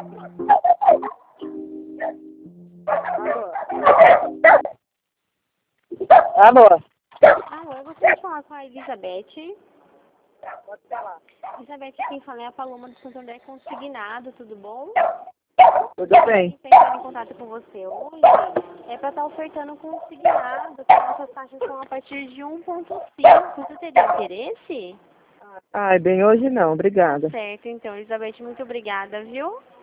Alô? Alô, eu gostaria de falar com a Elizabeth. Pode falar. Elizabeth, quem fala é a Paloma do Santo André Consignado, tudo bom? Tudo bem? Quem está em contato com você hoje é para estar ofertando consignado, que nossas taxas são a partir de 1,5. Você teria interesse? Ai, bem, hoje não, obrigada. Certo, então, Elizabeth, muito obrigada, viu?